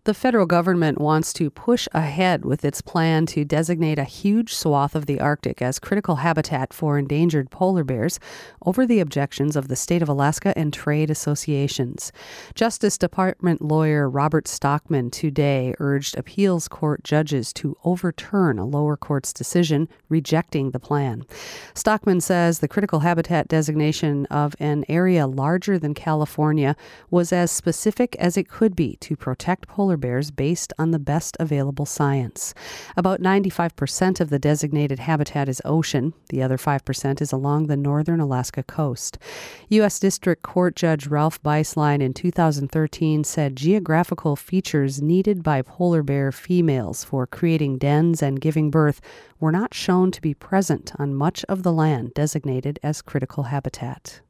The federal government wants to push ahead with its plan to designate a huge swath of the Arctic as critical habitat for endangered polar bears over the objections of the state of Alaska and trade associations. Justice Department lawyer Robert Stockman today urged appeals court judges to overturn a lower court's decision rejecting the plan. Stockman says the critical habitat designation of an area larger than California was as specific as it could be to protect polar bears based on the best available science. About 95% of the designated habitat is ocean. The other 5% is along the northern Alaska coast. U.S. District Court Judge Ralph Beislein in 2013 said geographical features needed by polar bear females for creating dens and giving birth were not shown to be present on much of the land designated as critical habitat.